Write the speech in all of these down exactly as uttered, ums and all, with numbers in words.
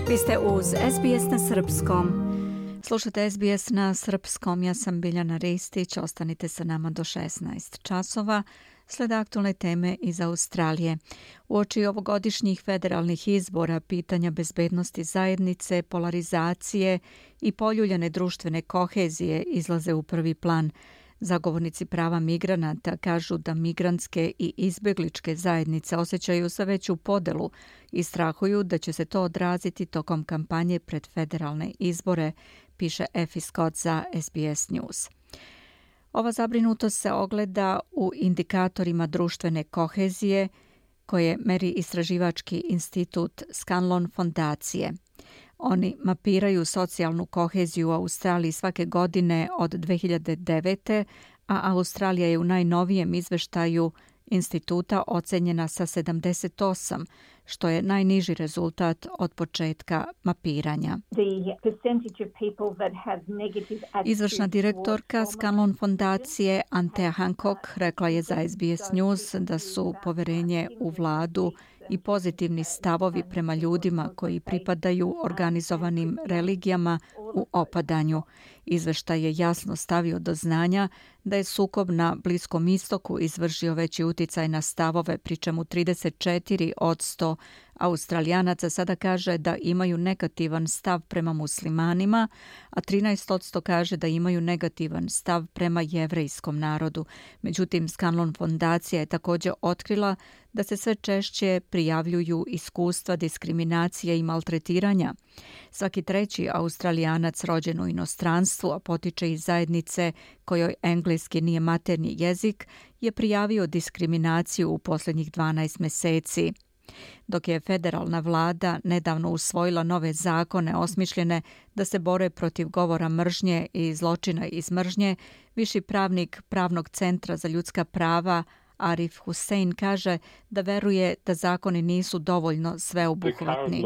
Vi ste uz S B S na srpskom. Slušate S B S na srpskom, ja sam Biljana Ristić, ostanite sa nama do šesnaest časova. Slede aktualne teme iz Australije. Uoči ovogodišnjih federalnih izbora, pitanja bezbednosti zajednice, polarizacije i poljuljane društvene kohezije izlaze u prvi plan. Zagovornici prava migranata kažu da migrantske i izbegličke zajednice osjećaju sve veću podelu i strahuju da će se to odraziti tokom kampanje pred federalne izbore, piše Effie Scott za S B S News. Ova zabrinutost se ogleda u indikatorima društvene kohezije koje meri istraživački institut Scanlon fondacije. Oni mapiraju socijalnu koheziju u Australiji svake godine od dve hiljade devete. a Australija je u najnovijem izveštaju instituta ocenjena sa sedamdeset osam, što je najniži rezultat od početka mapiranja. Izvršna direktorka Scanlon fondacije Antea Hancock rekla je za S B S News da su poverenje u vladu i pozitivni stavovi prema ljudima koji pripadaju organizovanim religijama u opadanju. Izveštaj je jasno stavio do znanja da je sukob na Bliskom istoku izvršio veći uticaj na stavove, pri čemu trideset četiri posto Australijanaca sada kaže da imaju negativan stav prema muslimanima, a trinaest posto kaže da imaju negativan stav prema jevrejskom narodu. Međutim, Scanlon fondacija je također otkrila da se sve češće prijavljuju iskustva diskriminacije i maltretiranja. Svaki treći Australijanac rođen u inostranstvu, a potiče iz zajednice kojoj engleski nije maternji jezik, je prijavio diskriminaciju u posljednjih dvanaest mjeseci. Dok je federalna vlada nedavno usvojila nove zakone osmišljene da se bore protiv govora mržnje i zločina iz mržnje, viši pravnik Pravnog centra za ljudska prava Arif Hussein kaže da veruje da zakoni nisu dovoljno sveobuhvatni.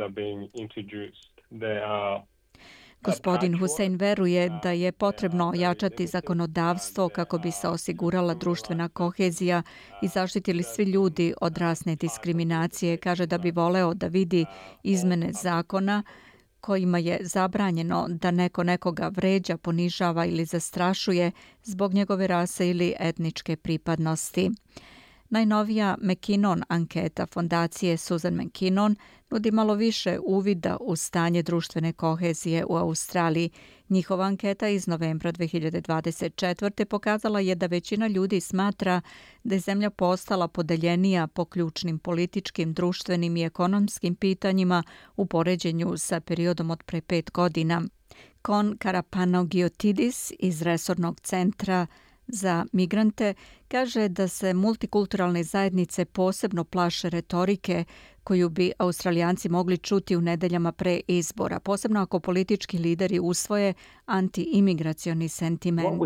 Gospodin Hussein veruje da je potrebno ojačati zakonodavstvo kako bi se osigurala društvena kohezija i zaštitili svi ljudi od rasne diskriminacije. Kaže da bi voleo da vidi izmene zakona kojima je zabranjeno da neko nekoga vređa, ponižava ili zastrašuje zbog njegove rase ili etničke pripadnosti. Najnovija McKinnon anketa fondacije Susan McKinnon nudi malo više uvida u stanje društvene kohezije u Australiji. Njihova anketa iz novembra dve hiljade dvadeset četvrte. pokazala je da većina ljudi smatra da je zemlja postala podeljenija po ključnim političkim, društvenim i ekonomskim pitanjima u poređenju sa periodom od pre pet godina. Kon Karapanogiotis iz resornog centra za migrante kaže da se multikulturalne zajednice posebno plaše retorike koju bi Australijanci mogli čuti u nedeljama pre izbora, posebno ako politički lideri usvoje anti-imigracioni sentiment.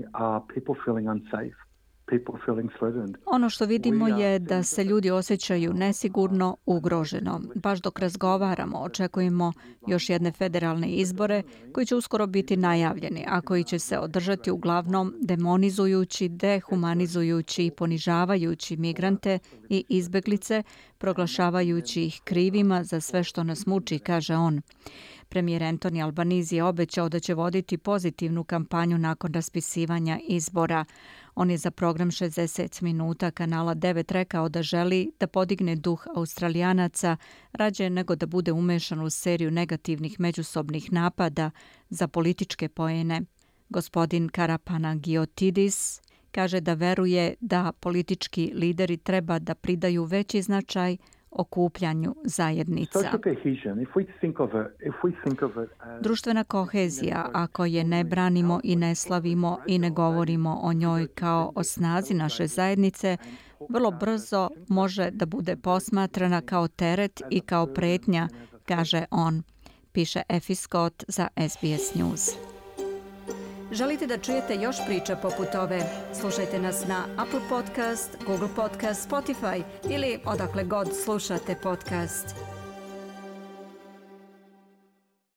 Ono što vidimo je da se ljudi osjećaju nesigurno, ugroženo. Baš dok razgovaramo, očekujemo još jedne federalne izbore koji će uskoro biti najavljeni, a koji će se održati uglavnom demonizujući, dehumanizujući i ponižavajući migrante i izbeglice, proglašavajući ih krivima za sve što nas muči, kaže on. Premijer Anthony Albanese je obećao da će voditi pozitivnu kampanju nakon raspisivanja izbora. On je za program šezdeset minuta kanala devet rekao da želi da podigne duh Australijanaca rađe nego da bude umešan u seriju negativnih međusobnih napada za političke poene. Gospodin Karapanagiotis kaže da veruje da politički lideri treba da pridaju veći značaj okupljanju zajednica. Društvena kohezija, ako je ne branimo i ne slavimo i ne govorimo o njoj kao o snazi naše zajednice, vrlo brzo može da bude posmatrana kao teret i kao pretnja, kaže on, piše Effie Scott za S B S News. Želite da čujete još priča poput ove? Slušajte nas na Apple Podcast, Google Podcast, Spotify ili odakle god slušate podcast.